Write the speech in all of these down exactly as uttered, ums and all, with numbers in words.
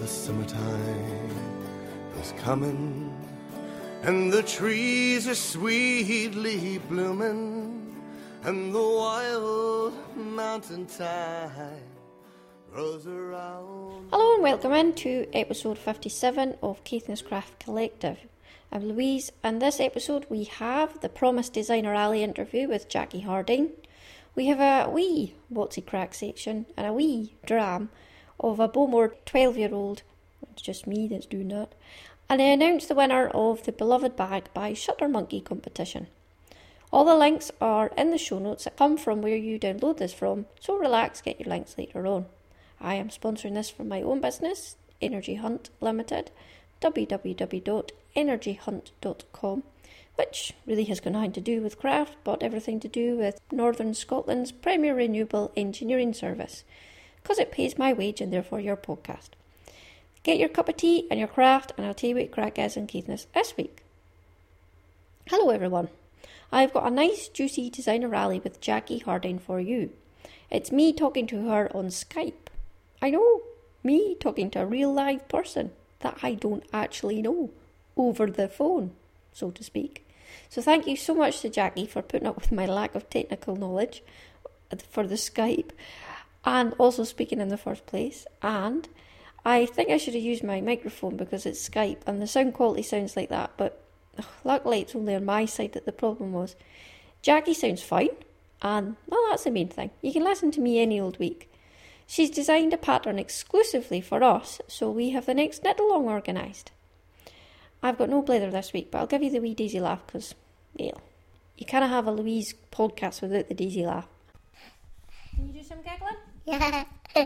summertime is coming, and the trees are sweetly blooming, and the wild mountain thyme rolls around. Hello and welcome in to episode fifty-seven of Caithness Craft Collective. I'm Louise, and this episode we have the promised Designer Alley interview with Jackie Harding. We have a wee Whatsy Crack section and a wee dram of a Bowmore twelve-year-old, it's just me that's doing that, and I announced the winner of the Beloved Bag by Shutter Monkey competition. All the links are in the show notes that come from where you download this from, so relax, get your links later on. I am sponsoring this from my own business, Energy Hunt Limited, w w w dot energy hunt dot com, which really has got nothing to do with craft, but everything to do with Northern Scotland's premier renewable engineering service, because it pays my wage and therefore your podcast. Get your cup of tea and your craft, and I'll tell you what crack is in Caithness this week. Hello everyone. I've got a nice juicy designer rally with Jackie Harding for you. It's me talking to her on Skype. I know, me talking to a real live person that I don't actually know, over the phone, so to speak. So thank you so much to Jackie for putting up with my lack of technical knowledge for the Skype, and also speaking in the first place. And I think I should have used my microphone because it's Skype and the sound quality sounds like that, but ugh, luckily it's only on my side that the problem was. Jackie sounds fine, and well, that's the main thing. You can listen to me any old week. She's designed a pattern exclusively for us, so we have the next knit along organised. I've got no blather this week, but I'll give you the wee Daisy laugh because, well, you can't have a Louise podcast without the Daisy laugh. Can you do some giggling? Yeah.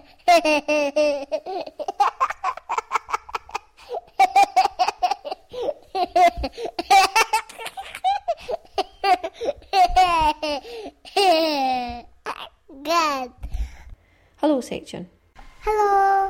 Good. Hello section. Hello.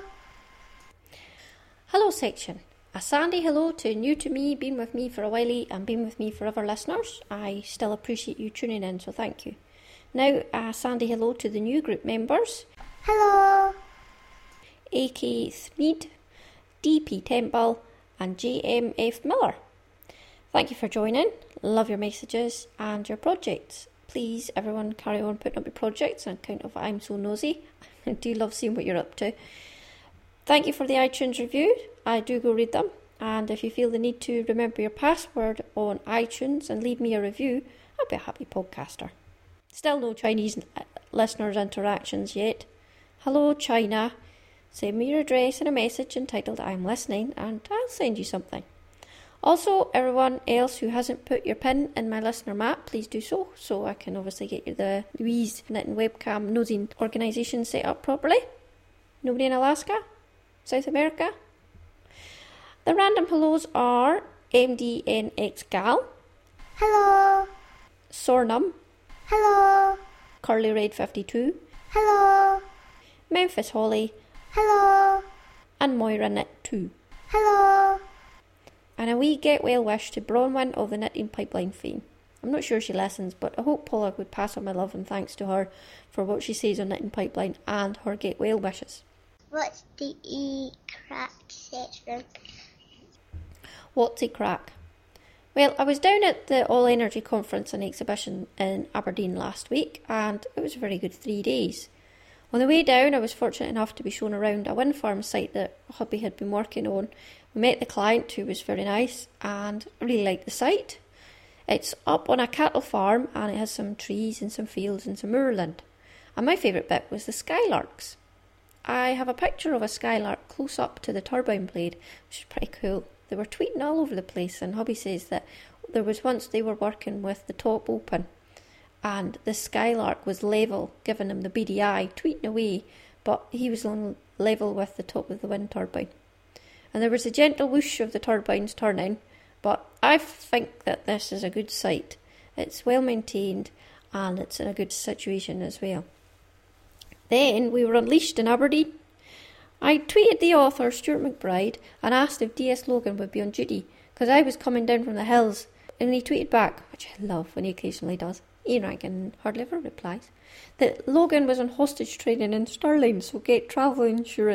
Hello section. A sandy hello to new to me, been with me for a while and been with me forever listeners. I still appreciate you tuning in, so thank you. Now a sandy hello to the new group members. Hello. A K Thmead, D P Temple and J M F Miller. Thank you for joining. Love your messages and your projects. Please everyone carry on putting up your projects on account of I'm so nosy. I do love seeing what you're up to. Thank you for the iTunes review. I do go read them. And if you feel the need to remember your password on iTunes and leave me a review, I'll be a happy podcaster. Still no Chinese listeners' interactions yet. Hello China. Send me your address and a message entitled I'm listening and I'll send you something. Also, everyone else who hasn't put your pin in my listener map, please do so, so I can obviously get you the Louise Knitting Webcam Nosing organisation set up properly. Nobody in Alaska? South America? The random hellos are M D N X Gal. Hello. Sornum. Hello. Curly Red fifty-two. Hello. Memphis Holly. Hello. And Moira Knit two. Hello. And a wee get well wish to Bronwyn of the Knitting Pipeline fame. I'm not sure she listens, but I hope Paula would pass on my love and thanks to her for what she says on Knitting Pipeline and her get well wishes. What's the e-crack section? What's a crack? Well, I was down at the All Energy Conference and Exhibition in Aberdeen last week, and it was a very good three days. On the way down, I was fortunate enough to be shown around a wind farm site that hubby had been working on. We met the client, who was very nice, and I really liked the site. It's up on a cattle farm, and it has some trees and some fields and some moorland. And my favourite bit was the skylarks. I have a picture of a skylark close up to the turbine blade, which is pretty cool. They were tweeting all over the place, and hubby says that there was once they were working with the top open, and the skylark was level, giving him the beady eye, tweeting away, but he was on level with the top of the wind turbine. And there was a gentle whoosh of the turbines turning, but I think that this is a good site. It's well maintained and it's in a good situation as well. Then we were unleashed in Aberdeen. I tweeted the author, Stuart McBride, and asked if D S Logan would be on duty, because I was coming down from the hills, and he tweeted back, which I love when he occasionally does. Ian Rankin hardly ever replies, that Logan was on hostage training in Stirling, so get travel insurance.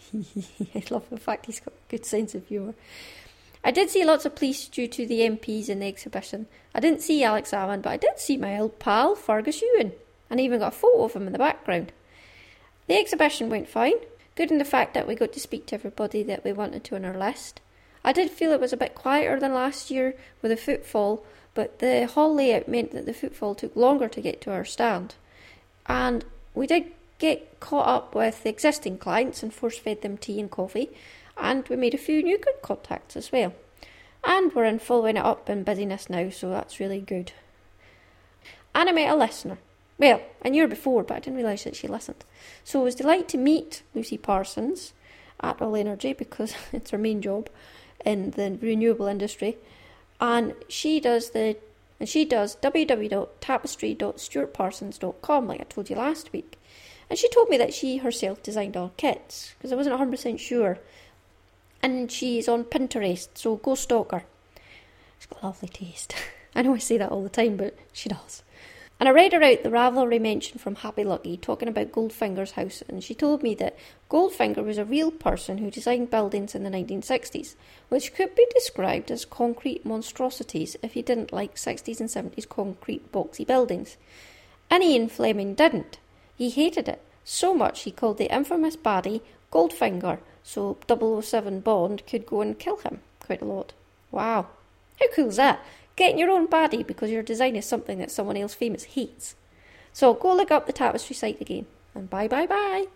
I love the fact he's got a good sense of humour. I did see lots of police due to the M Ps in the exhibition. I didn't see Alex Salmond, but I did see my old pal Fergus Ewan, and I even got a photo of him in the background. The exhibition went fine, good in the fact that we got to speak to everybody that we wanted to on our list. I did feel it was a bit quieter than last year with the footfall, but the hall layout meant that the footfall took longer to get to our stand. And we did get caught up with the existing clients and force-fed them tea and coffee, and we made a few new good contacts as well. And we're in following it up in busyness now, so that's really good. And I met a listener. Well, I knew her before, but I didn't realise that she listened. So I was delighted to meet Lucy Parsons at All Energy, because it's her main job in the renewable industry. And she does the and she does w w w dot tapestry dot stuart parsons dot com, like I told you last week. And she told me that she herself designed our kits, because I wasn't one hundred percent sure. And she's on Pinterest, so go stalk her. She's got lovely taste. I know I say that all the time, but she does. And I read her out the Ravelry mention from Happy Lucky talking about Goldfinger's house, and she told me that Goldfinger was a real person who designed buildings in the nineteen sixties, which could be described as concrete monstrosities if you didn't like sixties and seventies concrete boxy buildings. And Ian Fleming didn't. He hated it so much he called the infamous baddie Goldfinger, so double oh seven Bond could go and kill him quite a lot. Wow. How cool is that? Getting your own baddie because your design is something that someone else famous hates. So go look up the Tapestry site again. And bye bye bye.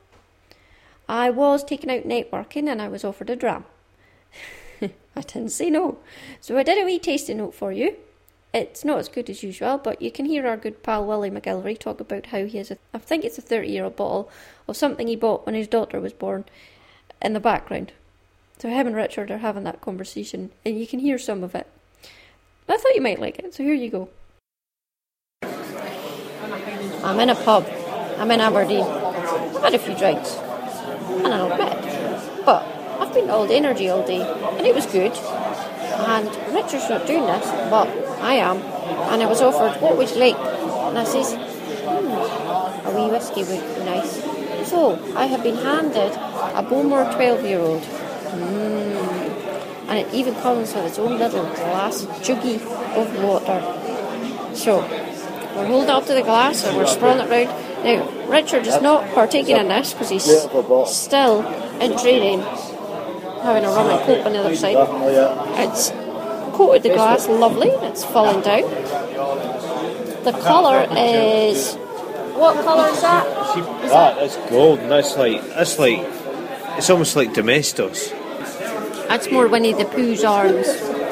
I was taken out networking and I was offered a dram. I didn't say no. So I did a wee tasting note for you. It's not as good as usual, but you can hear our good pal Willie McGilvery talk about how he has a, I think it's a thirty-year-old bottle of something he bought when his daughter was born in the background. So him and Richard are having that conversation, and you can hear some of it. I thought you might like it, so here you go. I'm in a pub. I'm in Aberdeen. Had a few drinks. And a little bit. But I've been all energy all day, and it was good. And Richard's not doing this, but I am. And I was offered, what would you like? And I says, hmm, a wee whiskey would be nice. So I have been handed a Bowmore twelve-year-old. Mmm. And it even comes with its own little glass juggy of water. So, we're holding up to the glass and we're spraying it round. Now, Richard is not partaking in this because he's still in training, having a rum and coke on the other side. It's coated the glass lovely, it's falling down. The colour is... What colour is that? Is that, that is gold, and that's like, that's like, it's almost like Domestos. That's more Winnie the Pooh's arms.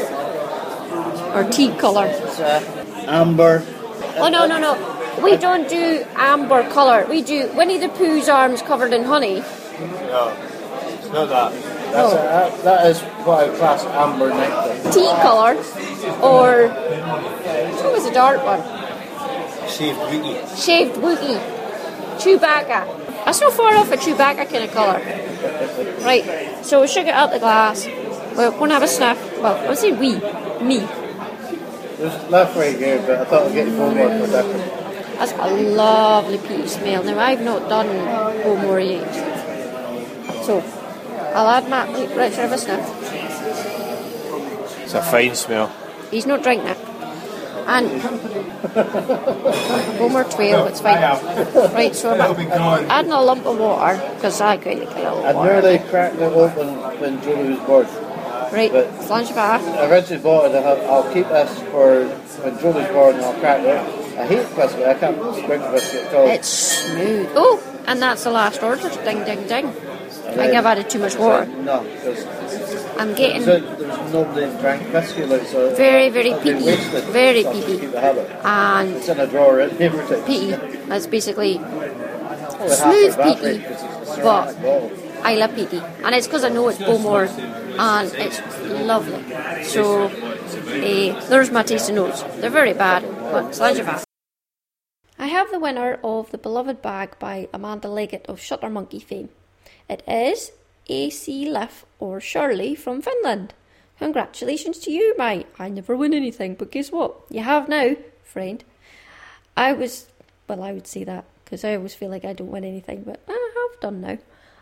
Or tea colour. Amber. Oh, no, no, no. We don't do amber colour. We do Winnie the Pooh's arms covered in honey. No, it's not that. That's oh. a, that, that is what I class amber nectar. Tea colour. Or, what was the dark one? Shaved Wookie. Shaved Wookie. Chewbacca. That's not far off a Chewbacca kind of colour. Right, so we shook it out the glass. We're going to have a sniff. Well, I would say we. Me. There's left right here, but I thought I'd get Bowmore for different. That's got a lovely peaty smell. Now, I've not done Bowmore yet. So, I'll add Matt, Richard, have a sniff. It's a fine smell. He's not drinking it. And Bowmore twelve, it's fine. Right, so I'm adding a lump of water, because I quite like a little water. I nearly cracked it open when Julie was born. Right, flange back. I originally bought it, I'll keep this for when Julie's born and I'll crack it. I hate biscuit, I can't drink biscuit at all. It's smooth. Oh, and that's the last order. Ding, ding, ding. I think I've added too much water. No, because I'm getting... So there's nobody that drank biscuit, like, so... Very, very peaty. Very so peaty. And... It's in a drawer in here. Peaty. That's basically well, smooth peaty, but I love peaty. And it's because I know it's Bowmore, and it's lovely. So, uh, there's my tasting notes. They're very bad, but sledge it. I have the winner of the beloved bag by Amanda Leggett of Shutter Monkey fame. It is A C Liff or Shirley from Finland. Congratulations to you, my I never win anything, but guess what? You have now, friend. I was, well, I would say that, because I always feel like I don't win anything, but I have done now.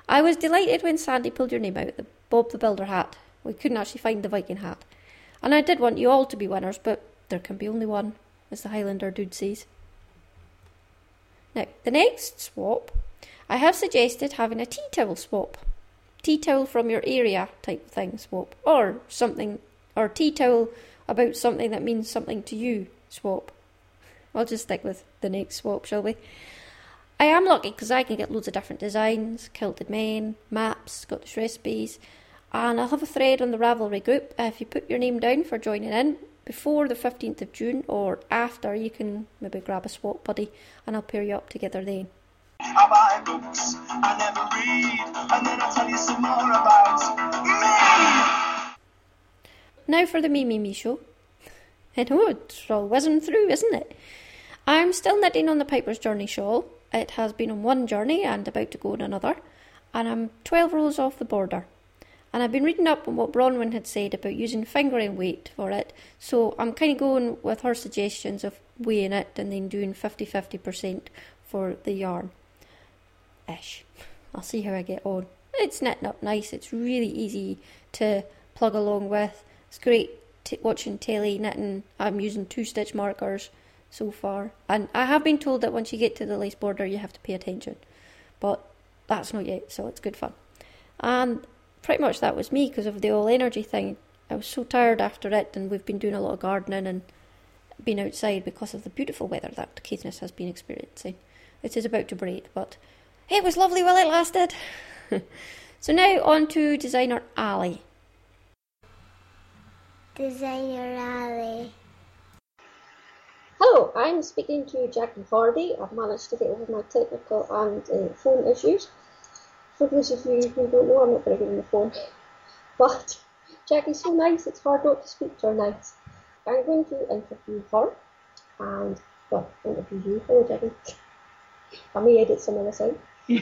I was delighted when Sandy pulled your name out, the Bob the Builder hat. We couldn't actually find the Viking hat. And I did want you all to be winners, but there can be only one, as the Highlander dude says. Now, the next swap, I have suggested having a tea towel swap. Tea towel from your area type of thing swap. Or something, or tea towel about something that means something to you swap. I'll just stick with the next swap, shall we? I am lucky because I can get loads of different designs, kilted men, maps, Scottish recipes, and I'll have a thread on the Ravelry group. If you put your name down for joining in before the fifteenth of June or after, you can maybe grab a swap buddy and I'll pair you up together then. I buy books, I never read, and then I'll tell you some more about me. Now for the Me Me Me show. I know, it's all whizzing through, isn't it? I'm still knitting on the Piper's Journey shawl. It has been on one journey and about to go on another, and I'm twelve rows off the border. And I've been reading up on what Bronwyn had said about using fingering weight for it, so I'm kind of going with her suggestions of weighing it and then doing fifty-fifty percent for the yarn. Ish. I'll see how I get on. It's knitting up nice, it's really easy to plug along with. It's great t- watching telly knitting. I'm using two stitch markers so far, and I have been told that once you get to the lace border you have to pay attention, but that's not yet, so it's good fun. And pretty much that was me because of the all energy thing. I was so tired after it, and we've been doing a lot of gardening and been outside because of the beautiful weather that Caithness has been experiencing. It is about to break, but it was lovely while it lasted. So now on to Designer Ali. Designer Ali. Hello, I'm speaking to Jackie Hardy. I've managed to get over my technical and uh, phone issues. For those of you who don't know, I'm not very good on the phone. But Jackie's so nice, it's hard not to speak to her nice. I'm going to interview her and, well, interview you. Hello, Jackie. I may edit some of this out.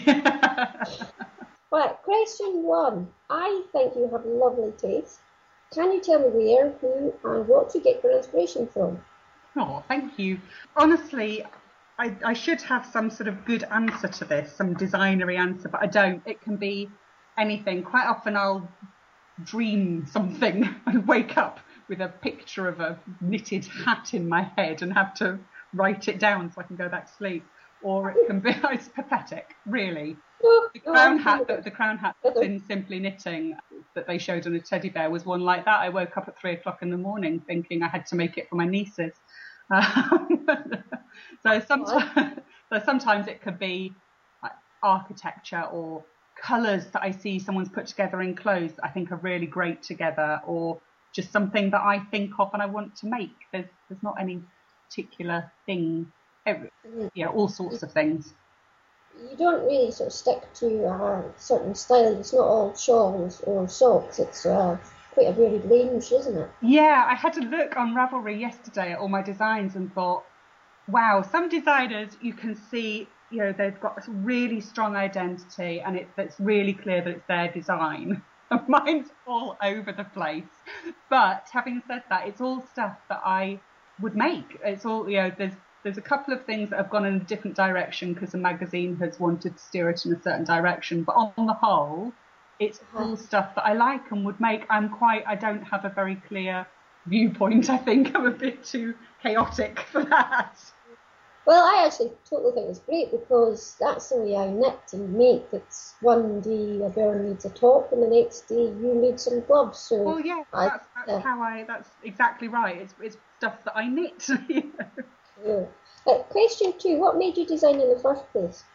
Right, question one. I think you have lovely taste. Can you tell me where, who, and what you get your inspiration from? Oh, thank you. Honestly, I, I should have some sort of good answer to this, some designery answer, but I don't. It can be anything. Quite often I'll dream something and wake up with a picture of a knitted hat in my head and have to write it down so I can go back to sleep. Or it can be, it's pathetic, really. No, The no, crown I'm hat, fine the, the crown hat that's in Simply Knitting that they showed on a teddy bear was one like that. I woke up at three o'clock in the morning thinking I had to make it for my nieces. Um, so sometimes, so sometimes it could be like architecture or colours that I see someone's put together in clothes that I think are really great together, or just something that I think of and I want to make. There's there's not any particular thing. Every, yeah, all sorts of things. You don't really sort of stick to a certain style. It's not all shawls or socks. It's uh, quite a varied range, isn't it? Yeah, I had a look on Ravelry yesterday at all my designs and thought, wow, some designers you can see, you know, they've got a really strong identity and it, it's really clear that it's their design. Mine's all over the place. But having said that, it's all stuff that I would make. It's all, you know, there's There's a couple of things that have gone in a different direction because the magazine has wanted to steer it in a certain direction. But on the whole, it's all stuff that I like and would make. I'm quite, I don't have a very clear viewpoint. I think I'm a bit too chaotic for that. Well, I actually totally think it's great because that's the way I knit and make. It's one day a girl needs a top and the next day you need some gloves. So well, yeah, I, that's, that's yeah. how I, that's exactly right. It's, it's stuff that I knit. You know? Yeah. Uh, question two, what made you design in the first place?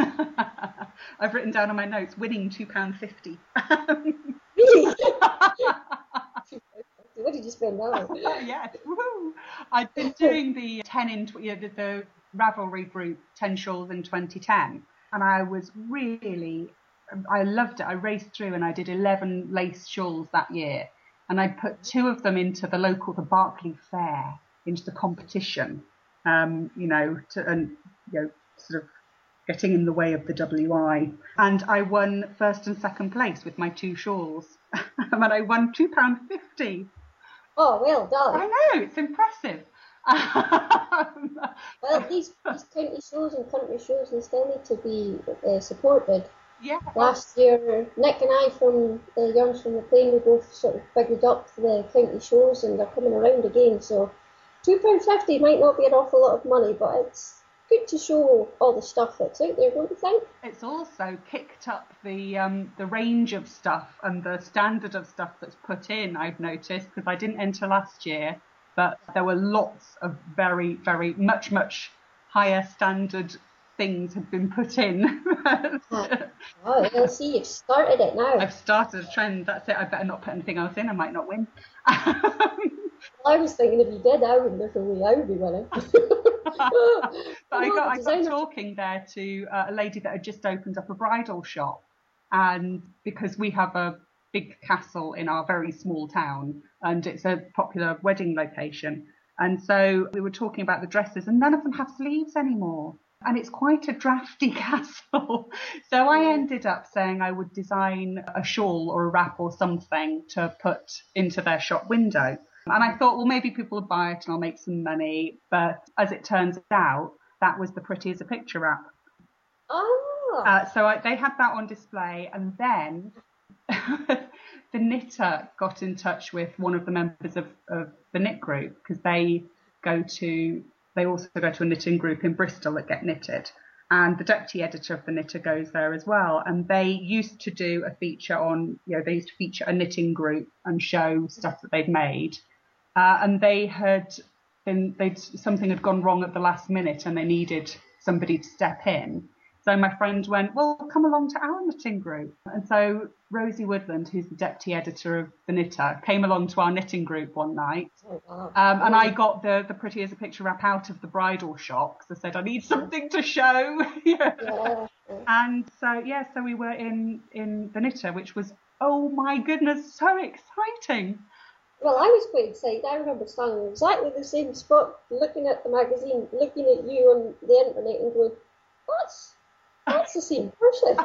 I've written down on my notes, winning two pounds fifty. Really? What did you spend that on? Yes, woo! I'd been doing the ten in, you know, the, the Ravelry group, ten shawls in twenty ten, and I was really, I loved it. I raced through and I did eleven lace shawls that year, and I put two of them into the local, the Berkeley Fair, into the competition. Um, you know, to, and, you know, sort of getting in the way of the W I. And I won first and second place with my two shawls. And I won two pounds fifty. Oh, well done. I know, it's impressive. Well, these, these county shows and country shows, they still need to be uh, supported. Yeah. Last year, Nick and I from the Youngs from the Plain, we both sort of figured up the county shows and they're coming around again. So two pounds fifty might not be an awful lot of money, but it's good to show all the stuff that's out there, don't you think? It's also kicked up the um, the range of stuff and the standard of stuff that's put in, I've noticed, because I didn't enter last year, but there were lots of very, very, much, much higher standard things had been put in. Oh, I'll see, you've started it now. I've started a trend, that's it, I better not put anything else in, I might not win. Well, I was thinking if you did, I would, there's no way I would be winning. But I got, I got talking there to uh, a lady that had just opened up a bridal shop, and because we have a big castle in our very small town and it's a popular wedding location, and so we were talking about the dresses and none of them have sleeves anymore. And it's quite a drafty castle. So I ended up saying I would design a shawl or a wrap or something to put into their shop window. And I thought, well, maybe people will buy it and I'll make some money. But as it turns out, that was the Pretty as a Picture wrap. Oh. Uh, so I, they had that on display. And then the knitter got in touch with one of the members of, of the knit group, because they go to... They also go to a knitting group in Bristol that Get Knitted, and the deputy editor of the Knitter goes there as well. And they used to do a feature on, you know, they used to feature a knitting group and show stuff that they'd made. Uh, and they had been, they'd something had gone wrong at the last minute, and they needed somebody to step in. So my friend went, well, come along to our knitting group. And so Rosie Woodland, who's the deputy editor of the Knitter, came along to our knitting group one night. Oh, wow. Um, and I got the, the Pretty as a Picture wrap out of the bridal shop, because I said, I need something to show. Yeah. Yeah. And so, yeah, so we were in, in the Knitter, which was, oh my goodness, so exciting. Well, I was quite excited. I remember standing in exactly the same spot, looking at the magazine, looking at you on the internet and going, that's... That's the same person.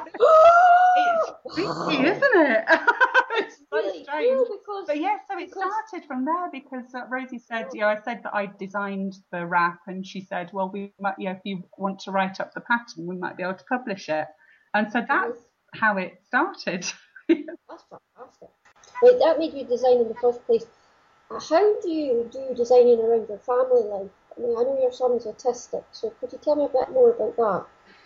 It's freaky, isn't it? It's so really strange. cool because, But yeah, so it because, started from there, because uh, Rosie said, you know, I said that I designed the wrap, and she said, well, we might, you know, if you want to write up the pattern, we might be able to publish it. And so that's how it started. That's fantastic. Wait, that made you design in the first place. Uh, How do you do designing around your family life? I mean, I know your son's autistic, so could you tell me a bit more about that?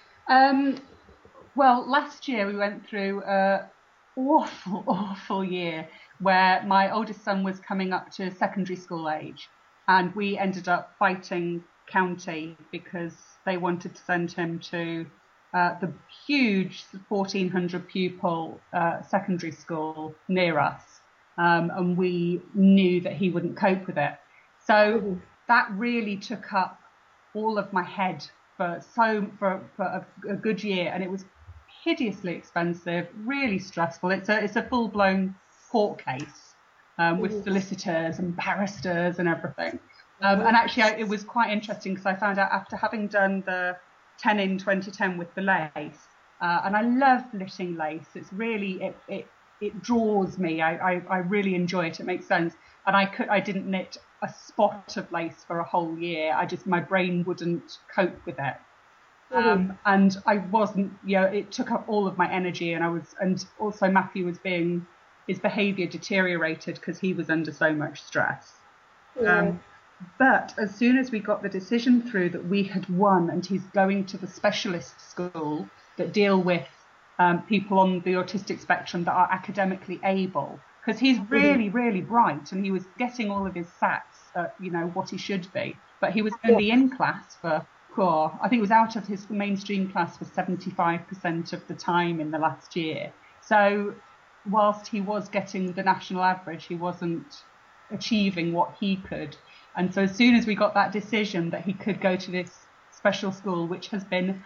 Um, well, last year we went through a awful, awful year where my oldest son was coming up to secondary school age, and we ended up fighting county because they wanted to send him to uh, the huge fourteen hundred pupil uh, secondary school near us, um, and we knew that he wouldn't cope with it. So mm-hmm. that really took up all of my head for so for, for a, a good year, and it was hideously expensive, really stressful. It's a it's a full blown court case um, with solicitors and barristers and everything. Um, and actually, I, it was quite interesting because I found out after having done the ten in twenty ten with the lace, uh, and I love knitting lace. It's really it it it draws me. I, I I really enjoy it. It makes sense. And I could I didn't knit a spot of lace for a whole year. I just, my brain wouldn't cope with it. Mm-hmm. Um, and I wasn't, you know, it took up all of my energy, and I was, and also Matthew was being, his behaviour deteriorated because he was under so much stress. Yeah. Um, but as soon as we got the decision through that we had won, and he's going to the specialist school that deal with um, people on the autistic spectrum that are academically able, because he's really, really bright, and he was getting all of his sats at, you know, what he should be. But he was only in class for, oh, I think he was out of his mainstream class for seventy-five percent of the time in the last year. So whilst he was getting the national average, he wasn't achieving what he could. And so as soon as we got that decision that he could go to this special school, which has been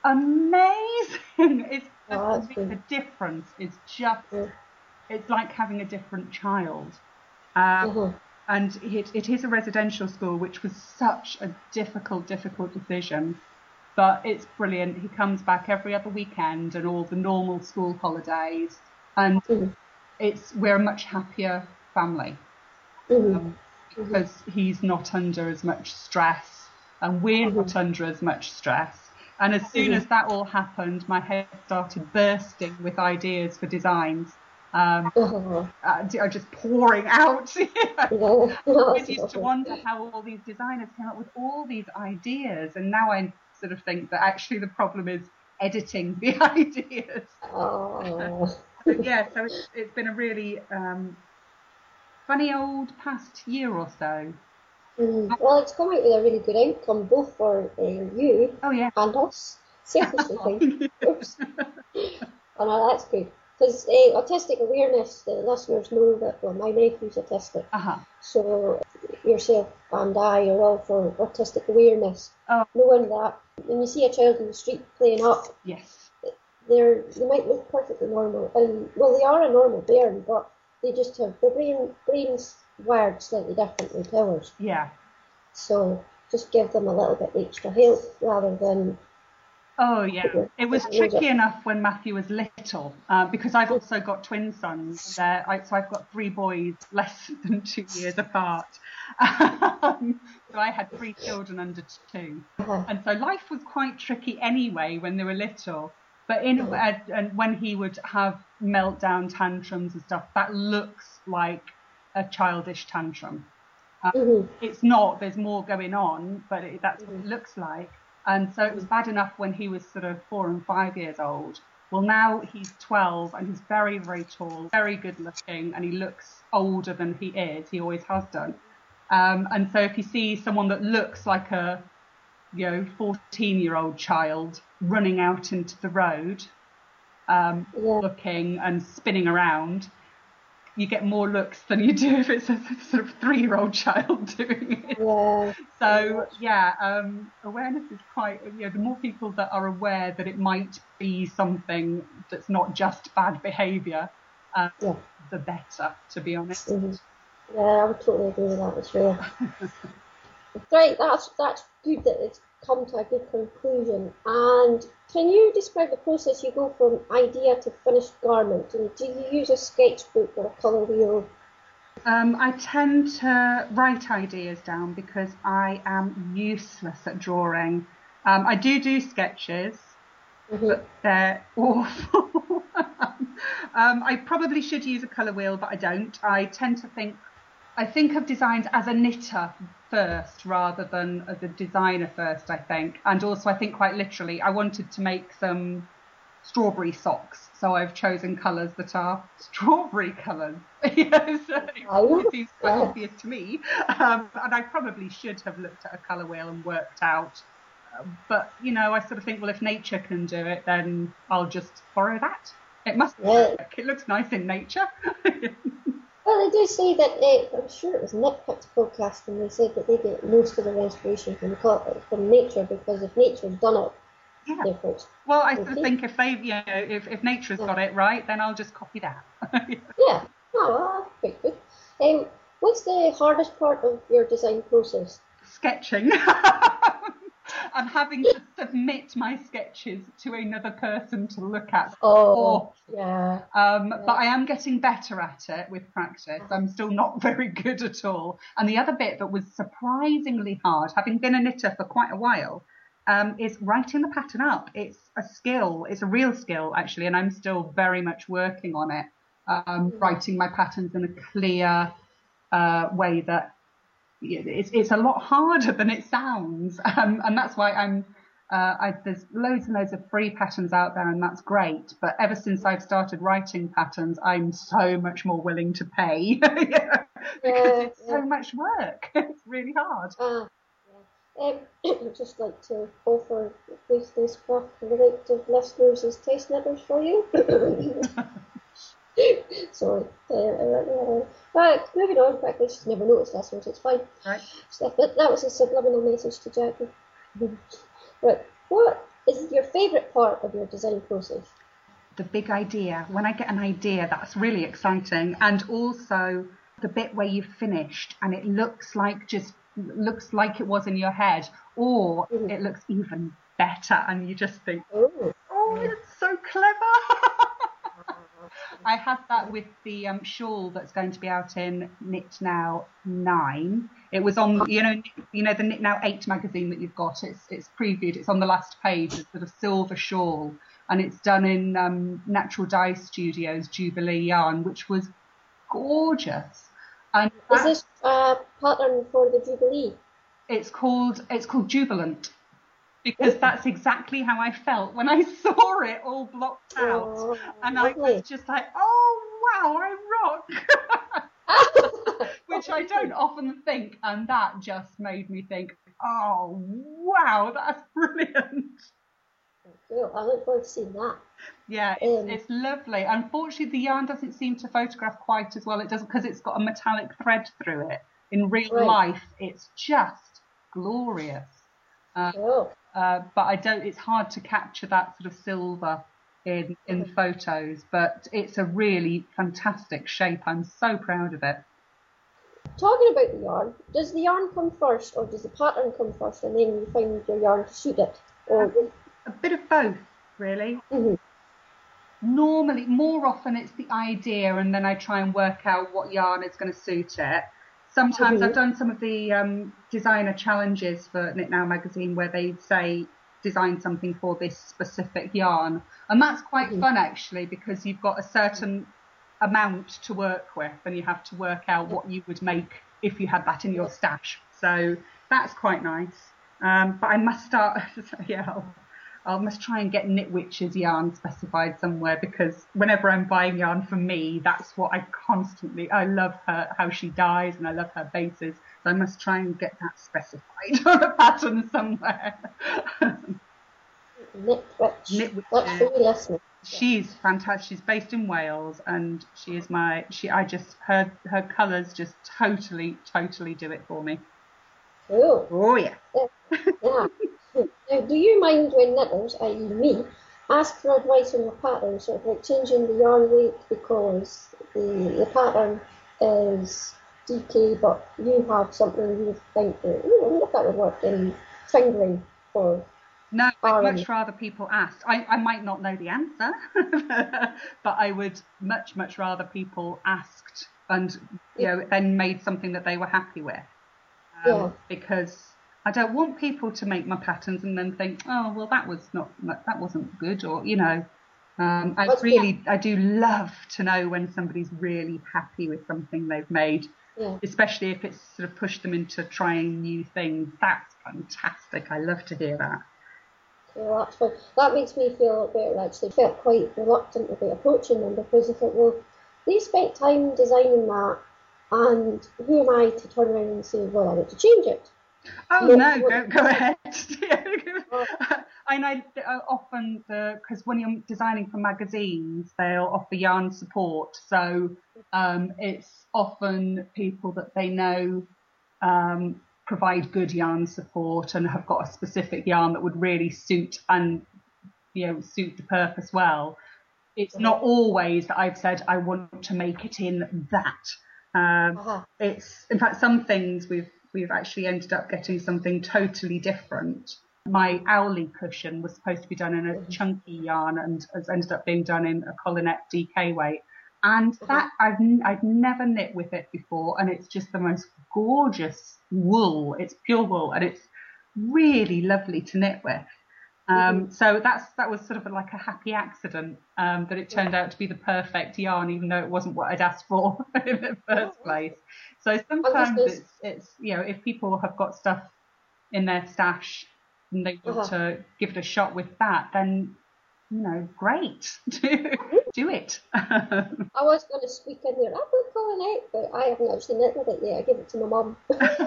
amazing, it's oh, the difference is just... Yeah. It's like having a different child. Um, mm-hmm. And it, it is a residential school, which was such a difficult, difficult decision. But it's brilliant. He comes back every other weekend and all the normal school holidays. And mm-hmm. it's we're a much happier family. Mm-hmm. Um, because mm-hmm. he's not under as much stress. And we're mm-hmm. not under as much stress. And as soon Mhm. as that all happened, my head started bursting with ideas for designs. Um, Uh-huh. uh, are just pouring out. You know? Yeah. I That's used to lovely. wonder how all these designers came up with all these ideas, and now I sort of think that actually the problem is editing the ideas. Oh. So, yeah, so it's, it's been a really um, funny old past year or so. Mm. Well, it's come out with a really good outcome, both for uh, you Oh yeah. and us. Selfishly, thinking. Oops. Oh no, that's good. Because uh, autistic awareness, the listeners know that, well, my nephew's autistic. Uh-huh. So yourself and I are all for autistic awareness. Oh. Knowing that when you see a child in the street playing up, Yes. they're, they might look perfectly normal. And, well, they are a normal bairn, but they just have, their brain, brain's wired slightly differently to ours. Yeah. So just give them a little bit extra help rather than... Oh yeah, it was Just tricky it. enough when Matthew was little uh, because I've also got twin sons. There, I, so I've got three boys less than two years apart. Um, so I had three children under two, Uh-huh. and so life was quite tricky anyway when they were little. But in Uh-huh. uh, and when he would have meltdown tantrums and stuff, that looks like a childish tantrum. Um, Mhm. It's not. There's more going on, but it, that's what it looks like. And so it was bad enough when he was sort of four and five years old. Well, now he's twelve and he's very, very tall, very good looking, and he looks older than he is. He always has done. Um, and so if you see someone that looks like a, you know, fourteen-year-old child running out into the road, um, Yeah. looking and spinning around, you get more looks than you do if it's a sort of three-year-old child doing it. Yeah. So yeah, um, awareness is quite. You know, the more people that are aware that it might be something that's not just bad behaviour, um, Yeah. the better. To be honest. Mhm. Yeah, I would totally agree with that as well. Right, that's that's good that it's come to a good conclusion. And can you describe the process you go from idea to finished garment? And do you use a sketchbook or a colour wheel? Um, I tend to write ideas down because I am useless at drawing. Um, I do do sketches, Mm-hmm. but they're awful. um, I probably should use a colour wheel, but I don't. I tend to think, I think of designs as a knitter first rather than as a designer first, I think. And also I think quite literally, I wanted to make some strawberry socks, so I've chosen colours that are strawberry colours. Yes, it seems quite Yeah. obvious to me. Um, and I probably should have looked at a colour wheel and worked out. Uh, but, you know, I sort of think, well, if nature can do it, then I'll just borrow that. It must Yeah. work. It looks nice in nature. Well, they do say that, uh, I'm sure it was Nitpick's podcast, and they said that they get most of their inspiration from, co- from nature, because if nature's done it, Yeah. therefore it's... Well, I sort of Okay. think if they, you know, if, if nature's got it right, then I'll just copy that. Yeah. Oh, well, that's quite good. Um, what's the hardest part of your design process? Sketching. I'm having to submit my sketches to another person to look at. Oh, yeah. Um, but I am getting better at it with practice. I'm still not very good at all. And the other bit that was surprisingly hard, having been a knitter for quite a while, um, is writing the pattern up. It's a skill. It's a real skill, actually, and I'm still very much working on it. Um, writing my patterns in a clear uh, way that it's, it's a lot harder than it sounds. Um, and that's why I'm, uh, I, there's loads and loads of free patterns out there, and that's great. But ever since I've started writing patterns, I'm so much more willing to pay because Yeah, it's so yeah. much work. It's really hard. Ah, yeah. Um, I'd just like to offer Faceless Craft Collective listeners as test knitters for you. Sorry. Uh, uh, uh, right, moving on quickly. Just never noticed listeners, it's fine. Right. Step it. That was a subliminal message to Jackie. Right. What is your favourite part of your design process? The big idea. When I get an idea, that's really exciting. And also the bit where you've finished and it looks like just looks like it was in your head, or Mhm. it looks even better and you just think, Oh. oh, it's so clever. I had that with the um, shawl that's going to be out in Knit Now nine. It was on, you know, you know the Knit Now eight magazine that you've got. It's it's previewed. It's on the last page. It's sort of silver shawl, and it's done in um, Natural Dye Studios Jubilee yarn, which was gorgeous. And is this a pattern for the Jubilee? It's called it's called Jubilant, because that's exactly how I felt when I saw it all blocked out, oh, and lovely. I was just like, oh wow, I rock. Which I don't often think, and that just made me think, oh wow, that's brilliant. Cool. I look forward to seeing that. Yeah, it's, um, it's lovely. Unfortunately, the yarn doesn't seem to photograph quite as well. It doesn't, because it's got a metallic thread through it. In real right. life, it's just glorious. Uh, cool. uh, but I don't. It's hard to capture that sort of silver in in the photos, but it's a really fantastic shape. I'm so proud of it. Talking about the yarn, does the yarn come first, or does the pattern come first, and then you find your yarn to suit it? Or a bit of both, really. Mm-hmm. Normally, more often it's the idea, and then I try and work out what yarn is going to suit it. Sometimes mm-hmm. I've done some of the um, designer challenges for Knit Now magazine, where they say design something for this specific yarn, and that's quite mm-hmm. fun actually, because you've got a certain amount to work with, and you have to work out what you would make if you had that in your stash. So that's quite nice. Um, but I must start, yeah, I'll, I must try and get Knit Witch's yarn specified somewhere, because whenever I'm buying yarn for me, that's what I constantly, I love her, how she dyes, and I love her bases. So I must try and get that specified on a pattern somewhere. Knit Witch. Knit Witch. That's for me listening. She's fantastic. She's based in Wales, and she is my. She. I just her her colours just totally totally do it for me. Cool. Oh yeah. Yeah. Now, do you mind when knitters, that is me, ask for advice on your pattern, sort of like changing the yarn weight because the the pattern is D K, but you have something you think that oh, that would work in fingering for. No, I'd much rather people ask. I, I might not know the answer, but I would much, much rather people asked and, you know, then made something that they were happy with. Um, yeah. Because I don't want people to make my patterns and then think, oh, well, that was not, that wasn't good, or, you know. Um, I really, I do love to know when somebody's really happy with something they've made, yeah. especially if it's sort of pushed them into trying new things. That's fantastic. I love to hear that. Yeah, that's fine. That makes me feel a lot better actually. I felt quite reluctant about approaching them because I thought, well, they spent time designing that, and who am I to turn around and say, well, I want to change it? Oh no, no go, go ahead. And I uh, often, because when you're designing for magazines, they'll offer yarn support. So um, it's often people that they know um, provide good yarn support and have got a specific yarn that would really suit and, you know, suit the purpose well. It's not always that I've said I want to make it in that. Um, uh-huh. It's, in fact, some things we've we've actually ended up getting something totally different. My Owly cushion was supposed to be done in a mm-hmm. chunky yarn and has ended up being done in a Colinette D K weight. And that I've I've never knit with it before, and it's just the most gorgeous wool. It's pure wool, and it's really lovely to knit with. Um, mm-hmm. So that's that was sort of like a happy accident um, that it turned out to be the perfect yarn, even though it wasn't what I'd asked for in the first place. So sometimes it's it's you know, if people have got stuff in their stash and they want uh-huh. to give it a shot with that, then you know, great, do, do it. I was going to squeak in there, I've got Colinette, but I haven't actually knit with it yet. I give it to my mum.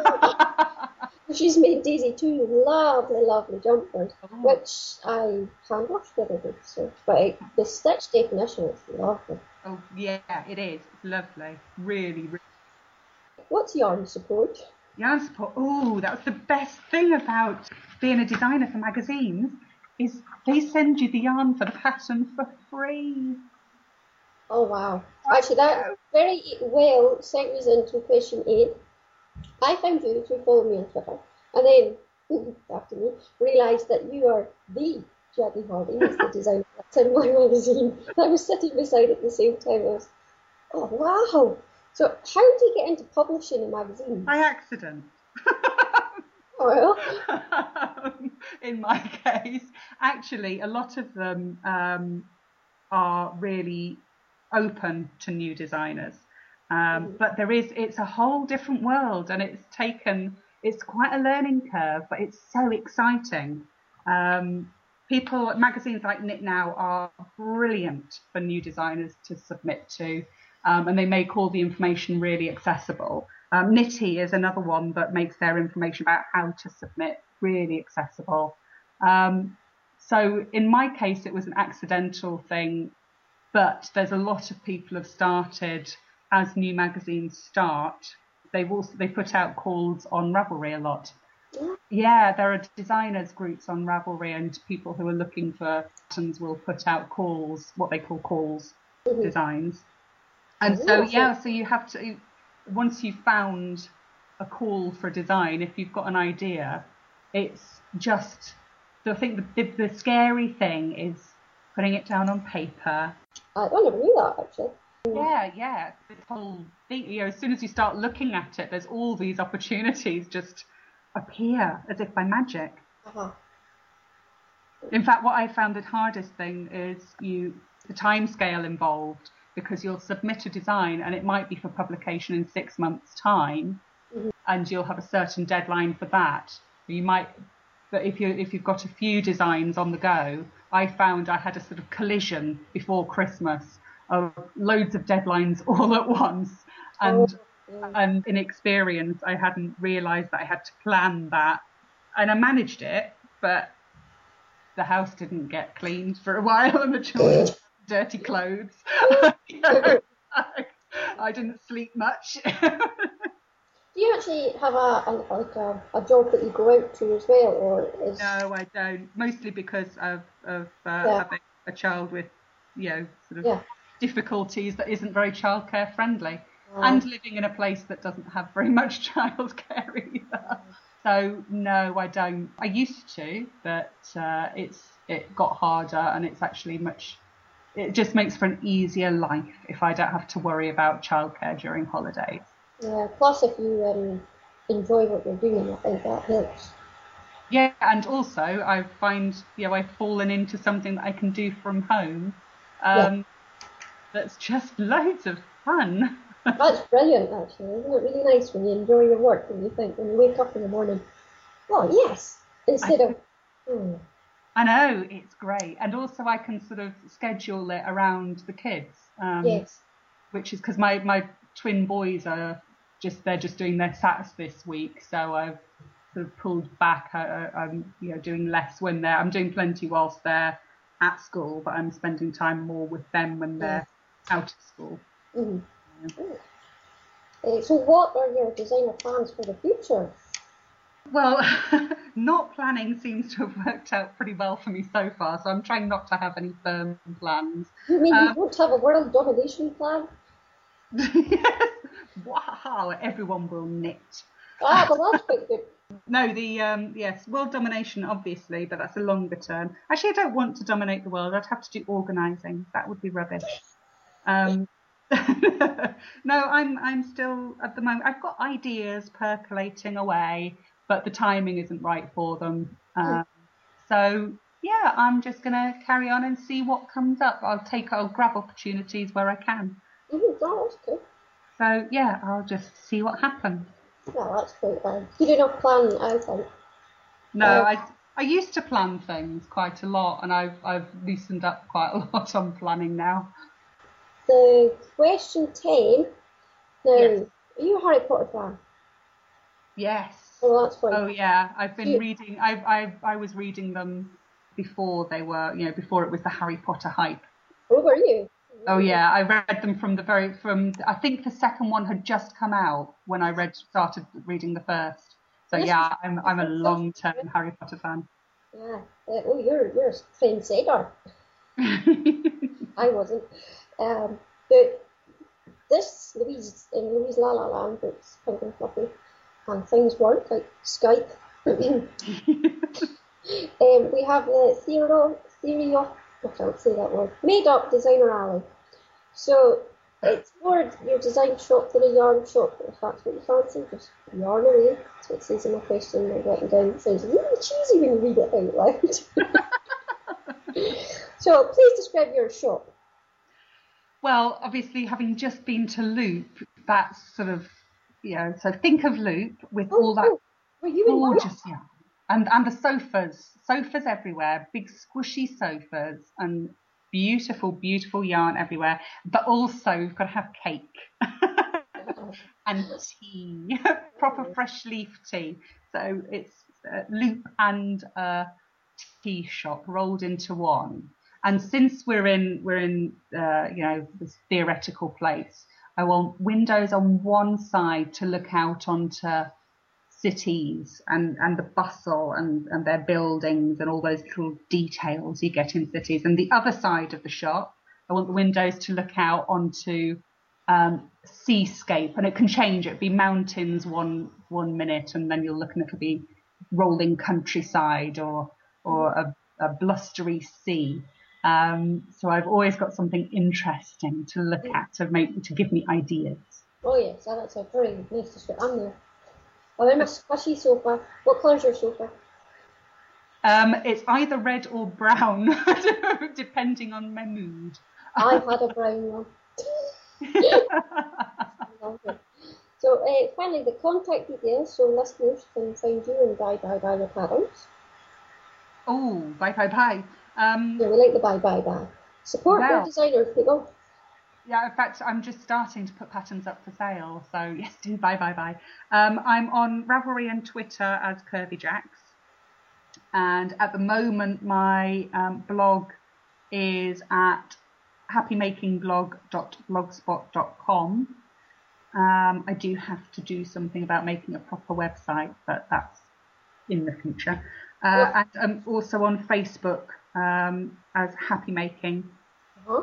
She's made Daisy two lovely, lovely jumpers, oh. which I hand washed the other day. So, but it, the stitch definition is lovely. Oh yeah, it is. It's lovely, really, really. What's yarn support? Yarn support. Oh, that's the best thing about being a designer for magazines. Is they send you the yarn for the pattern for free. Oh wow. Actually that very well segues into question eight. I found you to follow me on Twitter and then after me realised that you are the Jackie Harding, is the designer that's in my magazine. I was sitting beside at the same time. I was, oh wow. So how do you get into publishing a magazine? By accident. Well, in my case, actually, a lot of them um, are really open to new designers. Um, but there is, it's a whole different world, and it's taken, it's quite a learning curve, but it's so exciting. Um, people, magazines like Knit Now are brilliant for new designers to submit to, um, and they make all the information really accessible. Um, Knitty is another one that makes their information about how to submit really accessible. Um, so in my case, it was an accidental thing, but there's a lot of people have started as new magazines start. They've also, they put out calls on Ravelry a lot. Yeah, there are designers groups on Ravelry, and people who are looking for patterns will put out calls, what they call calls, mm-hmm. designs. And so, yeah, so you have to, once you've found a call for a design, if you've got an idea, it's just, so I think the, the, the scary thing is putting it down on paper. I never knew that, actually. Yeah, yeah. This whole thing, you know, as soon as you start looking at it, there's all these opportunities just appear as if by magic. Uh-huh. In fact, what I found the hardest thing is you the time scale involved, because you'll submit a design and it might be for publication in six months' time, mm-hmm. and you'll have a certain deadline for that. You might, but if you if you've got a few designs on the go, I found I had a sort of collision before Christmas of loads of deadlines all at once, and oh, yeah. and in experience I hadn't realised that I had to plan that, and I managed it, but the house didn't get cleaned for a while and the children had dirty clothes. You know, I didn't sleep much. Do you actually have a, a like a, a job that you go out to as well, or is... No, I don't. Mostly because of of uh, yeah. having a child with, you know, sort of yeah. difficulties that isn't very childcare friendly, uh, and living in a place that doesn't have very much childcare either. So no, I don't. I used to, but uh, it's it got harder, and it's actually much. It just makes for an easier life if I don't have to worry about childcare during holidays. Yeah. Plus, if you um, enjoy what you're doing, I think that helps. Yeah, and also I find, you know, I've fallen into something that I can do from home. Um, yeah. That's just loads of fun. That's brilliant, actually. Isn't it really nice when you enjoy your work and you think, when you wake up in the morning, oh, yes, instead I, of... Hmm. I know, it's great. And also I can sort of schedule it around the kids. Um, yes. Which is because my, my twin boys are just, they're just doing their S A Ts this week. So I've sort of pulled back. I, I'm, you know, doing less when they're, I'm doing plenty whilst they're at school, but I'm spending time more with them when they're yeah. out of school. Mm-hmm. Uh, so what are your designer plans for the future? Well, not planning seems to have worked out pretty well for me so far, so I'm trying not to have any firm plans. You mean um, you don't have a world domination plan? Yes. Wow, everyone will knit. Ah, well, that's quite good. No, the um, yes, world domination, obviously, but that's a longer term. Actually, I don't want to dominate the world. I'd have to do organising. That would be rubbish. Um, no, I'm I'm still at the moment. I've got ideas percolating away, but the timing isn't right for them. Um, so yeah, I'm just gonna carry on and see what comes up. I'll take, I'll grab opportunities where I can. Mm-hmm, oh, that's good. So yeah, I'll just see what happens. Yeah, that's quite fun. You do not plan, I think. No, uh, I I used to plan things quite a lot, and I've I've loosened up quite a lot on planning now. So, question ten. Now, yes. Are you a Harry Potter fan? Yes. Oh, that's fine. Oh, yeah. I've been you... reading. I I I was reading them before they were, you know, before it was the Harry Potter hype. Oh, were you? Oh yeah, I read them from the very from. I think the second one had just come out when I read started reading the first. So yeah, I'm I'm a long term Harry Potter fan. Yeah. Uh, oh, you're you're a trendsetter. I wasn't. Um, but this Louise in Louise La La Land, it's pink and fluffy, and things work like Skype. um, we have the theory, theory of, I can't say that word, made up Designer Alley. So It's more your design shop than a yarn shop, if that's what you fancy. Just yarn away. That's what it says in my question. I'm writing down. It sounds really cheesy when you read it out loud. So please describe your shop. Well, obviously, having just been to Loop, that's sort of, you know, so think of Loop with Oh, all that oh, were you in Loop? gorgeous yarn. And, and the sofas, sofas everywhere, big squishy sofas and beautiful, beautiful yarn everywhere. But also we've got to have cake and tea, proper fresh leaf tea. So it's uh, Loop and uh, tea shop rolled into one. And since we're in we're in uh, you know this theoretical place, I want windows on one side to look out onto cities and, and the bustle and, and their buildings and all those little details you get in cities. And the other side of the shop, I want the windows to look out onto um, seascape, and it can change. It'll be mountains one one minute, and then you'll look and it'll be rolling countryside or or a, a blustery sea. Um, so I've always got something interesting to look at to make to give me ideas. Oh yes, that's a very nice description. I'm there. I'm in my squishy sofa. What colour's your sofa? Um, it's either red or brown, depending on my mood. I've had a brown one. So uh, finally, the contact details, so listeners can find you and Bye Bye Bye the patterns. Oh, bye bye bye. Um, Yeah, we like the Bye Bye Bye. Support Well. your designers, people. Yeah, in fact, I'm just starting to put patterns up for sale. So yes, do bye bye bye. Um, I'm on Ravelry and Twitter as Curvy Jacks, and at the moment my um, blog is at happy making blog dot blogspot dot com. Um, I do have to do something about making a proper website, but that's in the future. Uh, and I'm also on Facebook um, as Happy Making. Uh-huh.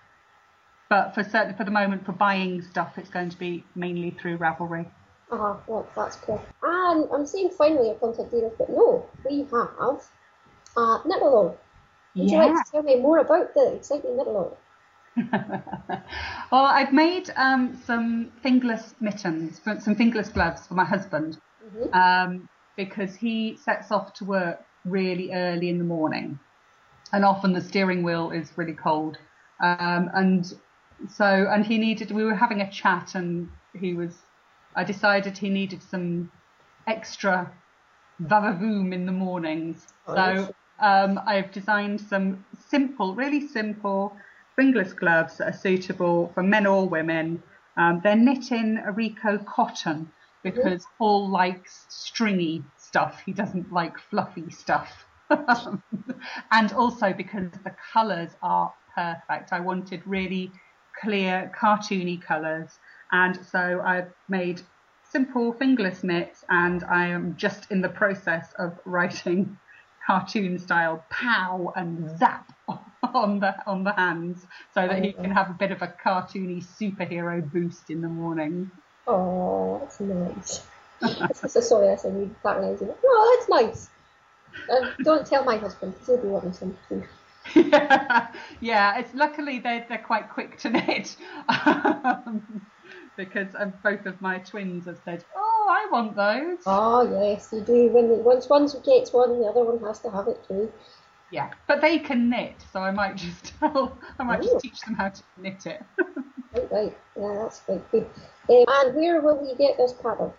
But for certain, for the moment, for buying stuff, it's going to be mainly through Ravelry. Uh-huh, well, that's cool. And I'm saying finally your contact details, but no, we have uh, knit along. Would you like Yeah. to tell me more about the exciting knit along? Well, I've made um, some fingerless mittens, for, some fingerless gloves for my husband, Mm-hmm. um, because he sets off to work really early in the morning, and often the steering wheel is really cold, um, and so and he needed. We were having a chat, and he was. I decided he needed some extra va-va-voom in the mornings, Oh, so yes. um, I've designed some simple, really simple fingerless gloves that are suitable for men or women. Um, they're knit in Arico cotton because Paul likes stringy stuff. He doesn't like fluffy stuff. And also because the colours are perfect. I wanted really clear, cartoony colours. And so I've made simple fingerless mitts, and I am just in the process of writing cartoon style pow and zap on the on the hands so that he can have a bit of a cartoony superhero boost in the morning. Oh, that's nice. so sorry, I said you patronising. No, that's nice. Uh, don't tell my husband, because he'll be wanting some too. yeah, yeah. It's luckily they're they're quite quick to knit, um, because um, both of my twins have said, "Oh, I want those." Oh yes, you do. When once one gets one, the other one has to have it too. Yeah, but they can knit, so I might just tell, I might Oh. just teach them how to knit it. Right, right. Yeah, that's quite good. Um, and where will we get this pattern?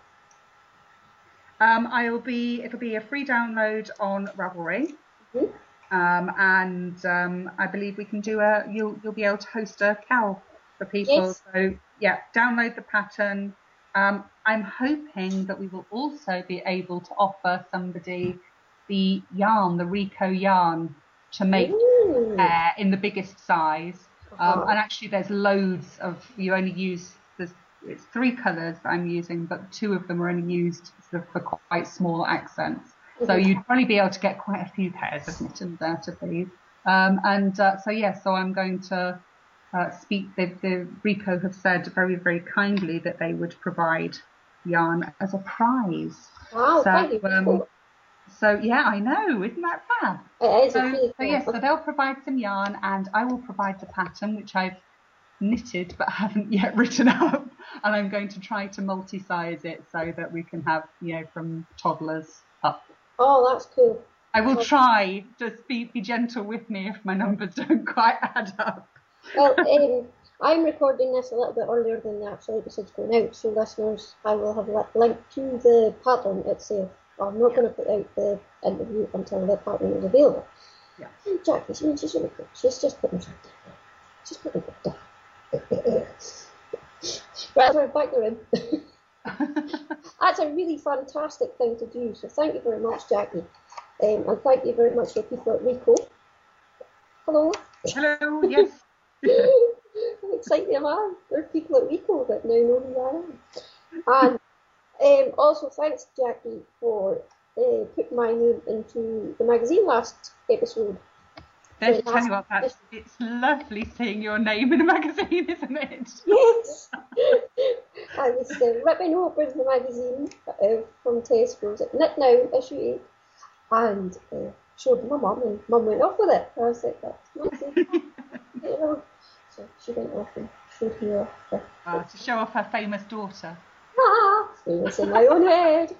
Um, I'll be it'll be a free download on Ravelry, Mhm. um, and um, I believe we can do a you'll you'll be able to host a cow for people. Yes. So yeah, download the pattern. Um, I'm hoping that we will also be able to offer somebody the yarn, the Rico yarn, to make Ooh. uh, in the biggest size. Um, Uh-huh. and actually, there's loads of you only use there's it's three colours that I'm using, but two of them are only used sort of for quite small accents. So Mhm. you'd probably be able to get quite a few pairs of mittens out of these. Um, and uh, so yeah, so I'm going to uh, speak. The, the Rico have said very very kindly that they would provide yarn as a prize. Wow, So, thank you. um, So yeah, I know, isn't that fab? It is So, really so cool. yes, so they'll provide some yarn, and I will provide the pattern, which I've knitted but haven't yet written up, and I'm going to try to multi-size it so that we can have, you know, from toddlers up. Oh, that's cool. I will try. Just be, be gentle with me if my numbers don't quite add up. Well, um, I'm recording this a little bit earlier than the actual episode's going out, so listeners, I will have a link to the pattern itself. I'm not going to put out the interview until the pattern is available. Yeah. And Jackie, I mean, she's really good. She's just putting herself down. She's putting it down. Right, so back to him. That's a really fantastic thing to do, so thank you very much, Jackie. Um, and thank you very much for people at Rico. Hello. Hello, yes. I'm excited, man. There are people at Rico that now know who I am. And um, also thanks, Jackie, for uh, putting my name into the magazine last episode. Let's so tell you what, that's, it's lovely seeing your name in a magazine, isn't it? Yes. I was uh, ripping open the magazine uh, from Tesco's at Knit Now, issue eight, and uh, showed my mum, and mum went off with it. I was like, that's not good. You know. So she went off and showed me off. Uh, uh, to show off her famous daughter. Ah, famous in my own head.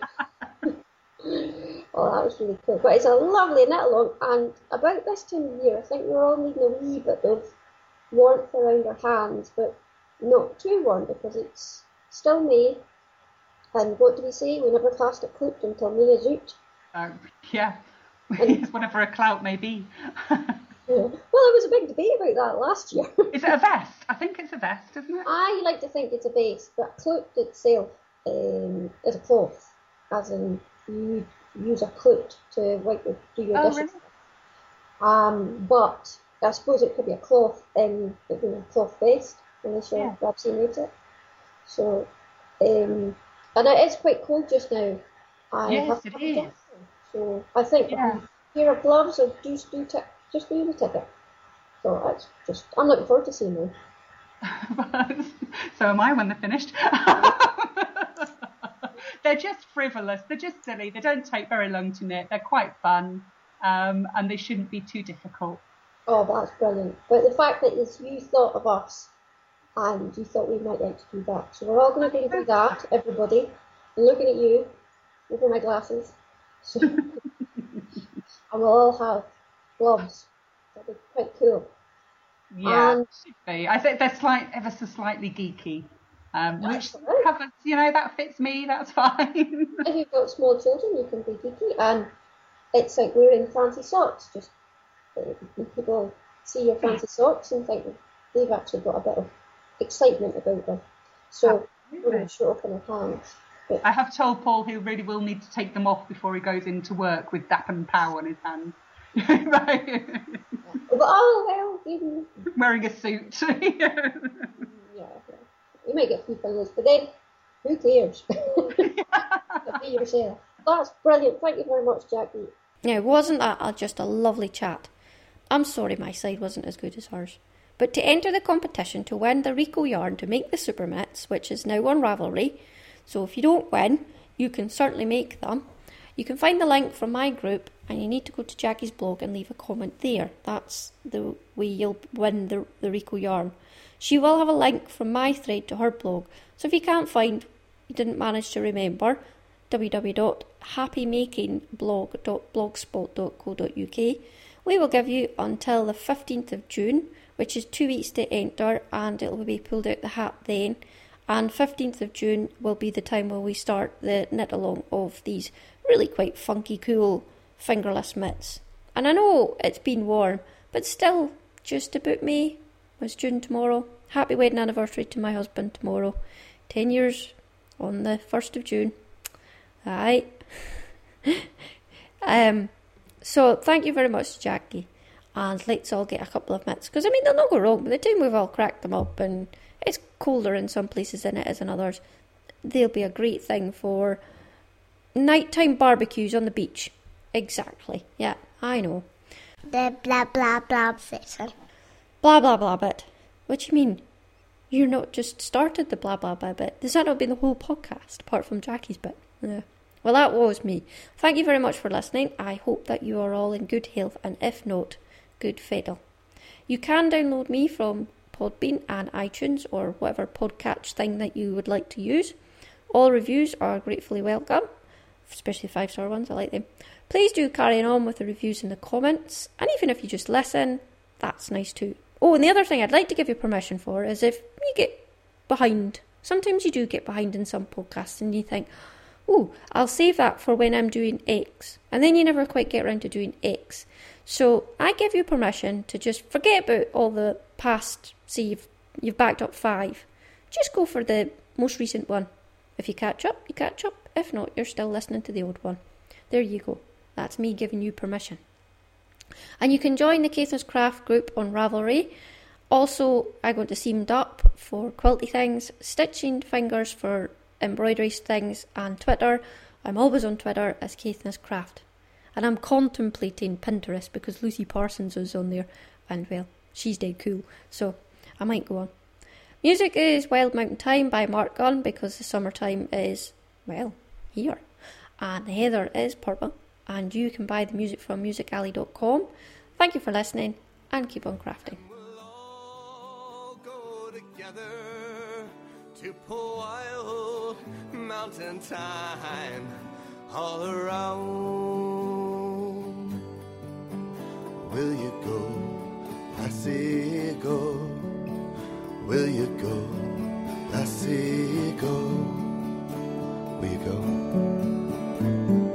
Oh, that was really cool. But it's a lovely knit along, and about this time of year, I think we're all needing a wee bit of warmth around our hands, but not too warm because it's still May. And what do we say? We never cast a clout until May is out. Um, yeah, it's whatever a clout may be. Yeah. Well, there was a big debate about that last year. Is it a vest? I think it's a vest, isn't it? I like to think it's a vest, but clout itself um, is a cloth, as in you use a clout to wipe your, do your Oh, dishes. really? Um, but I suppose it could be a cloth in it being a cloth vest, unless you're Yeah. Babsy made it. So, um, and it is quite cold just now. I Yes, have it to is. get- So I think Yeah. a pair of gloves or just do t- just do the ticket. So that's just I'm looking forward to seeing them. So am I when they're finished. They're just frivolous. They're just silly. They don't take very long to knit. They're quite fun, um, and they shouldn't be too difficult. Oh, that's brilliant. But the fact that is you thought of us and you thought we might like to do that. So we're all going to go and do that, everybody. I'm looking at you over my glasses. So, and we'll all have gloves. That'd be quite cool. Yeah, And- should be. I think they're slight, ever so slightly geeky, um, which That's all right. covers, you know, that fits me. That's fine. If you've got small children, you can be geeky. And it's like wearing fancy socks. Just uh, people see your fancy socks and think they've actually got a bit of excitement about them. So we're going to show up in our hands. But I have told Paul he really will need to take them off before he goes into work with Dap and Pow on his hands. Right. but, oh, well, even, Wearing a suit. yeah, yeah. You might get a few fingers, but then who cares? Be yourself. That's brilliant. Thank you very much, Jackie. Now, wasn't that a, just a lovely chat? I'm sorry my side wasn't as good as hers. But to enter the competition to win the Rico yarn to make the super mitts, which is now on Ravelry, so if you don't win, you can certainly make them. You can find the link from my group, and you need to go to Jackie's blog and leave a comment there. That's the way you'll win the, the Rico yarn. She will have a link from my thread to her blog, so if you can't find, you didn't manage to remember, w w w dot happy making blog dot blogspot dot co dot u k. We will give you until the fifteenth of June, which is two weeks to enter, and it will be pulled out the hat then. And fifteenth of June will be the time where we start the knit along of these really quite funky, cool fingerless mitts. And I know it's been warm, but still, just about May. Was June tomorrow. Happy wedding anniversary to my husband tomorrow. Ten years on the first of June. Aye. um. So thank you very much, Jackie. And let's all get a couple of mitts. Because, I mean, they'll not go wrong. By the time we've all cracked them up and it's colder in some places than it is in others, they'll be a great thing for nighttime barbecues on the beach. Exactly. Yeah, I know. The blah blah blah section. Blah, blah, blah bit. What do you mean? You're not just started the blah, blah, blah bit. Does that not be the whole podcast, apart from Jackie's bit? Yeah. Well, that was me. Thank you very much for listening. I hope that you are all in good health, and if not, good fiddle. You can download me from Podbean and iTunes or whatever podcatch thing that you would like to use. All reviews are gratefully welcome, especially five-star ones, I like them. Please do carry on with the reviews in the comments, and even if you just listen, that's nice too. Oh, and the other thing I'd like to give you permission for is if you get behind, sometimes you do get behind in some podcasts and you think, oh, I'll save that for when I'm doing X, and then you never quite get around to doing X. So I give you permission to just forget about all the past, say you've, you've backed up five, just go for the most recent one. If you catch up, you catch up. If not, you're still listening to the old one. There you go. That's me giving you permission. And you can join the Caithness Craft group on Ravelry. Also, I go to Seamed Up for quilty things, Stitching Fingers for embroidery things, and Twitter. I'm always on Twitter as Caithness Craft. And I'm contemplating Pinterest because Lucy Parsons is on there. And, well, she's dead cool. So, I might go on. Music is Wild Mountain Time by Mark Gunn because the summertime is, well, here. And the heather is purple. And you can buy the music from music alley dot com. Thank you for listening and keep on crafting. We'll all go together to Wild Mountain Time all around. Will you go, lassie, go? Will you go, lassie, go? Will you go?